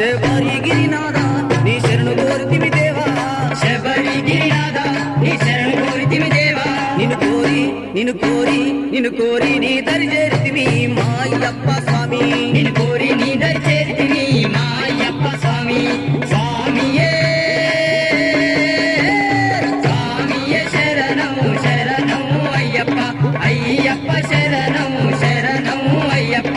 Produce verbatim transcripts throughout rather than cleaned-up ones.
శబరి గిరినాథ నీ శరణు కోరితిమి దేవా శబరి గిరినాథ నీ శరణు కోరితిమి దేవా నిన్ను కోరి నిన్ను కోరి నిన్ను కోరి నీ దరి చేరితిమి మా అయ్యప్ప స్వామి నిన్ను కోరి నీ దరి చేరితిమి మా అయ్యప్ప స్వామి స్వామియే స్వామియే శరణము శరణము అయ్యప్ప అయ్యప్ప శరణము శరణము అయ్యప్ప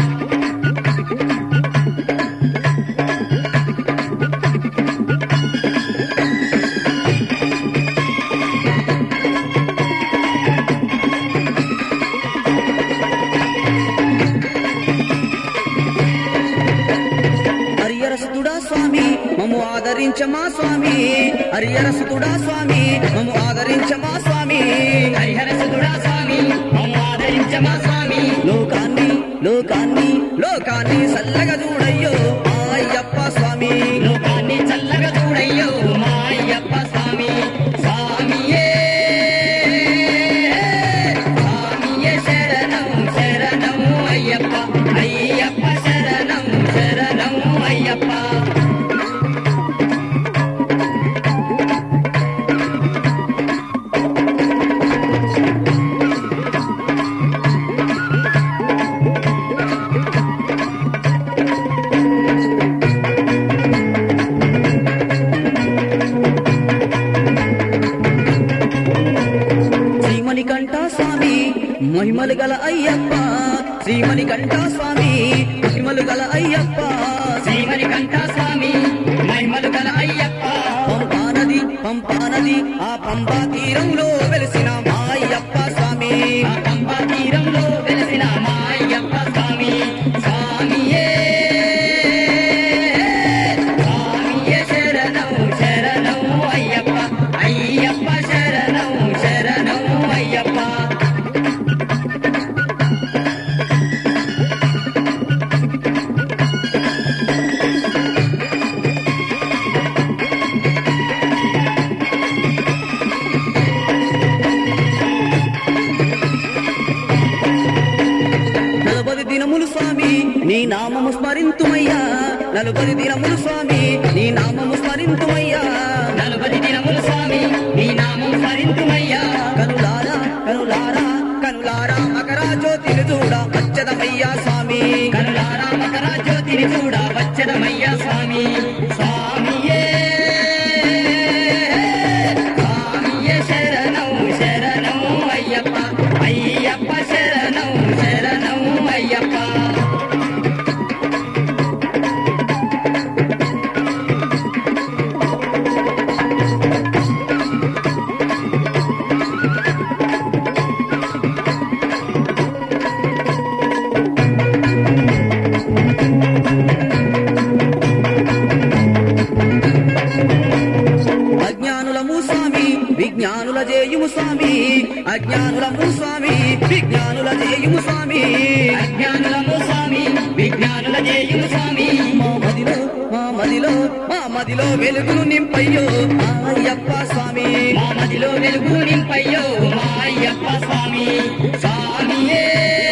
హరియరసుతుడా స్వామి మమ్ము ఆదరించమా స్వామి హరియరసుతుడా స్వామి మమ్ము ఆదరించమా స్వామి హరిహరసుతుడా స్వామి మమ్ము ఆదరించమా స్వామి లోకాన్ని లోకాన్ని లోకాన్ని చల్లగా చూడయ్యో మా అయ్యప్ప స్వామి లోకాన్ని చల్లగా చూడయ్యో మా అయ్యప్ప స్వామి స్వామియే స్వామియే శరణం శరణం అయ్యప్ప అయ్యప్ప శరణం శరణం అయ్యప్ప శ్రీమణికంఠ స్వామి మహిమలు గల అయ్యప్ప శ్రీమణికంఠ స్వామి మహిమలు గల అయ్యప్ప శ్రీమణికంఠ స్వామి మహిమలు గల అయ్యప్ప పంపానది పంపానది ఆ పంపా తీరంలో వెలిసిన మా అయ్యప్ప స్వామి ఆ పంపా తీరంలో వెలిసిన మా అయ్యప్ప స్వామి స్వామియే స్వామియే శరణం శరణం అయ్యప్ప అయ్యప్ప శరణం శరణం అయ్యప్ప నలభై దినములు స్వామి నీ నామము స్మరింతుమయ్యా నలభై దినములు స్వామి నీ నామము స్మరింతుమయ్యా నలుబది దినములు స్వామి నీ నామం స్మరింతుమయ్యా కనులారా కనులారా కనులారా మకరా జ్యోతిని చూడ వచ్చదమయ్యా స్వామి కనులారా మకర జ్యోతిని చూడ వచ్చదమయ్యా స్వామి స్వామియే స్వామియే శరణం శరణం అయ్యప్ప అయ్యప్ప శరణం శరణం అయ్యప్ప అజ్ఞానులము స్వామి విజ్ఞానుల జేయుము స్వామి అజ్ఞానులము స్వామి విజ్ఞానుల జేయుము స్వామి అజ్ఞానులము స్వామి విజ్ఞానుల జేయుము స్వామి మా మదిలో మా మదిలో మా మదిలో వెలుగును నింపయ్యో మా అయ్యప్ప స్వామి మా మదిలో వెలుగు నింపయ్యో మా అయ్యప్ప స్వామి స్వామియే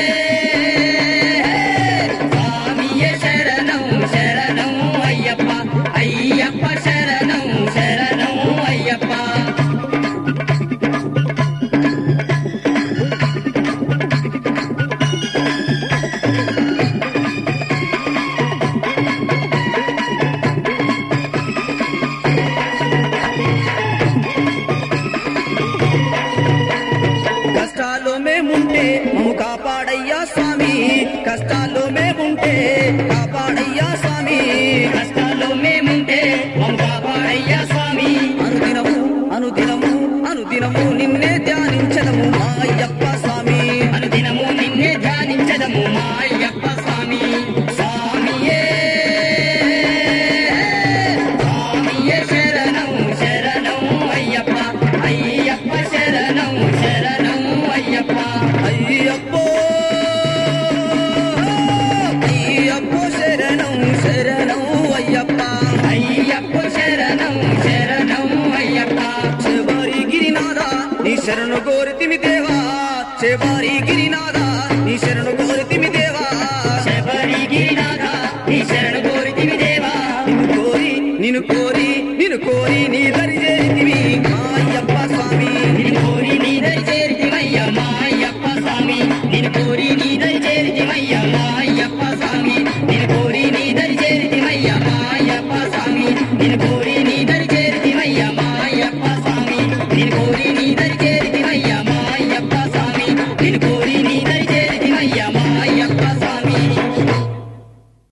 స్వామియే శరణం శరణం అయ్యప్ప అయ్యప్ప శరణం శరణం అయ్యప్ప కష్టాల్లో మేముంటే మమ్ము కాపాడయ్యా స్వామి కష్టాల్లో మేముంటే కాపాడయ్యా స్వామి కష్టాల్లో మేముంటే మమ్ము కాపాడయ్యా స్వామి అనుదినము అనుదినము అనుదినము నిన్నే ధ్యానించదము మా అయ్యప్ప స్వామి అనుదినము నిన్నే ధ్యానించదము మా అయ్యప్ప స్వామి స్వామియే స్వామియే శరణం శరణం అయ్యప్ప అయ్యప్ప శరణం శరణం అయ్యప్ప అయ్యప్పో అయ్యప్పో శరణం శరణం అయ్యప్ప అయ్యప్ప శరణం శరణం అయ్యప్ప శబరి గిరినాథ నీ శరణు కోరితిమి దేవా శబరి గిరినాథ నీ శరణు కోరితిమి దేవా శబరి గిరినాథ నీ శరణు కోరితిమి దేవా నిన్ను కోరి నిన్ను కోరి నీ దరి చేరితివి మా అయ్యప్ప స్వామి నిన్ను కోరి నీ దరి చేరితివయ్యా మా అయ్యప్ప స్వామి నిన్ను కోరి నీ దరి చేరితివయ్యా మా అయ్యప్ప స్వామి నిన్ను కోరి నీ దరి చేరితివయ్యా మా అయ్యప్ప స్వామి నిన్ను కోరి